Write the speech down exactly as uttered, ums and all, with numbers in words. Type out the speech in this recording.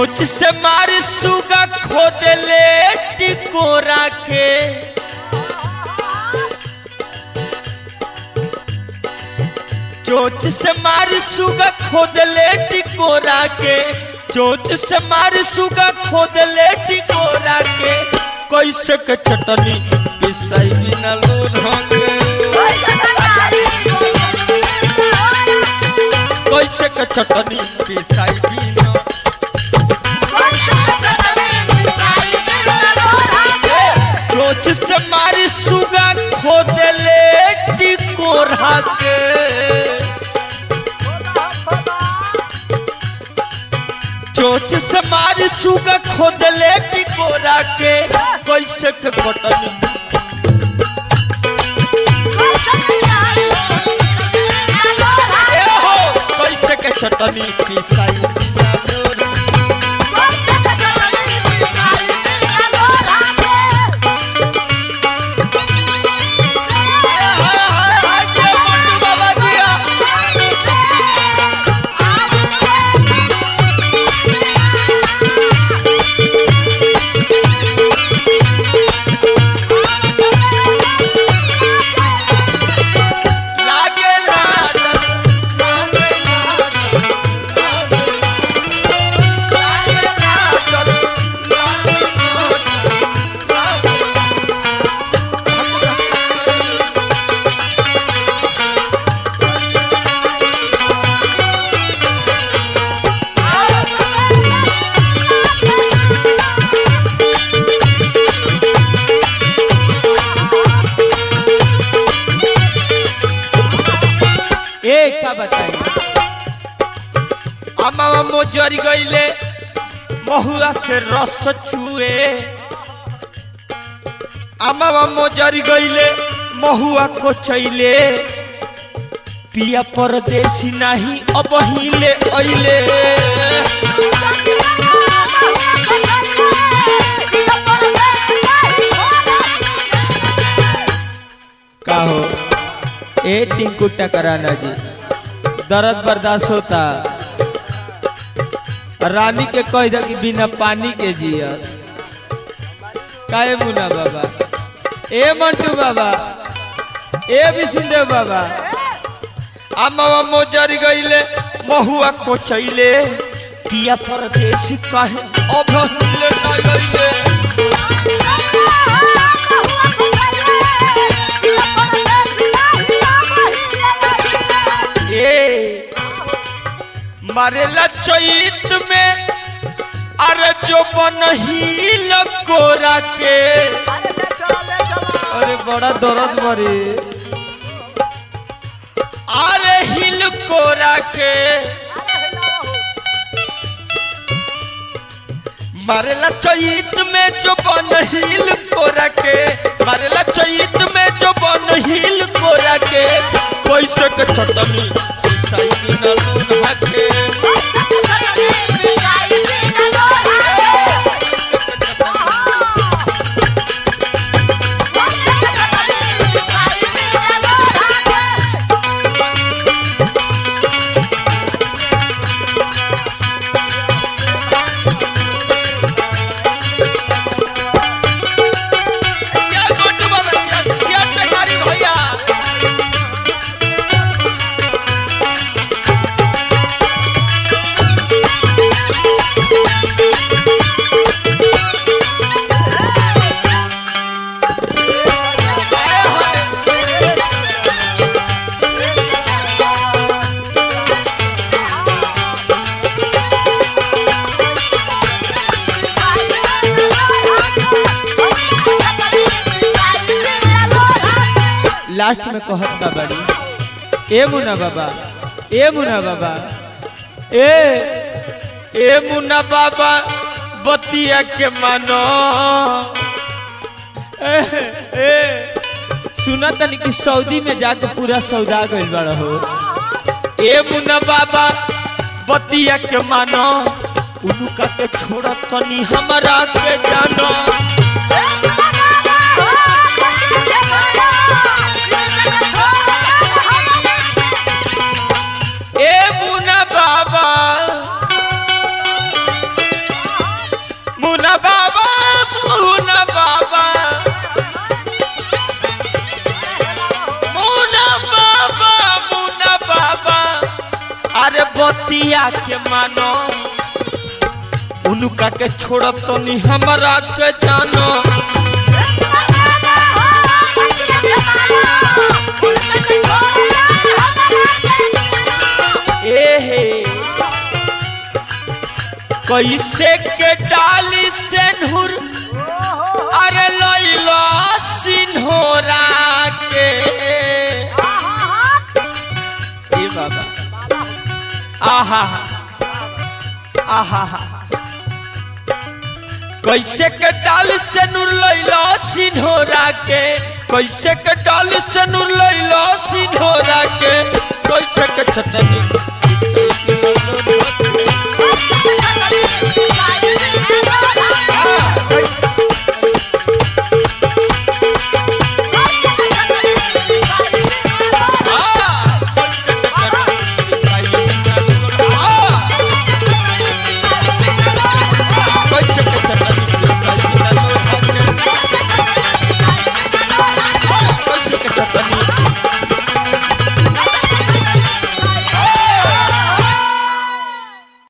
चोच से मार सुगा खोद ले टिकोरा के चोच से मार सुगा खोद ले टिकोरा के चोच से मार सुगा खोद ले टिकोरा के कैसे के चटनी पिसाई बिना लोढ़ा के कैसे के चटनी पिसाई बिना चोच से मार सुगा खोद ले टिकोरा के चोच से मारी सुगा खोद ले टिकोरा के कैसे के कटनी ए हो कैसे के चटनी पिसाई मोजरी गईले महुआ से रस चुए आमा मोजरी गईले महुआ को चैले पिया परदेसी नहीं अब हिले अइले का हो ए टिंकू टकराना जी दर्द बर्दाश्त होता रानी के कह दे कि बिना पानी के जियस काहे मुना बाबा ए मंटू बाबा ए विष्णुदेव बाबा आमा मोजरी गईले महुआ को चैले पिया परदेसी काहे अब हिले नहीं गईले मारेला चैत में अरे जो बनहील कोरा के अरे बड़ा दर्द मरे अरे हिल कोरा के मारेला चैत में जो बनहील कोरा के मारेला चैत में जो बनहील कोरा के कैसे के चटनी लास्ट में कहत का बड़ी ए मुना बाबा ए मुना बाबा ए ए मुना बाबा बतिया के मानो ए, ए सुना तनी कि सऊदी में जाके पूरा सौदा गइल बड़ा हो ए मुना बाबा बतिया के मानो उनका के छोड़ा तनी हमरा के जानो ए मुना बाबा अरे बतिया के मानो उनका के छोड़ब तो नहीं हमारा के जानो ए हे कैसे के डाली सेनहुर अरे लइलो सिन्होरा के ए बाबा आहा आहा कैसे के डाल से नूर लइलो सिन्होरा के कैसे के डाल से नूर लइलो सिन्होरा के कैसे के छतनी